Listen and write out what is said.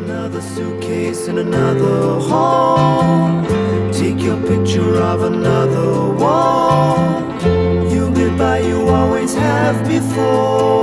Another suitcase in another hall. Take your picture of another wall. You'll get by, you always have before.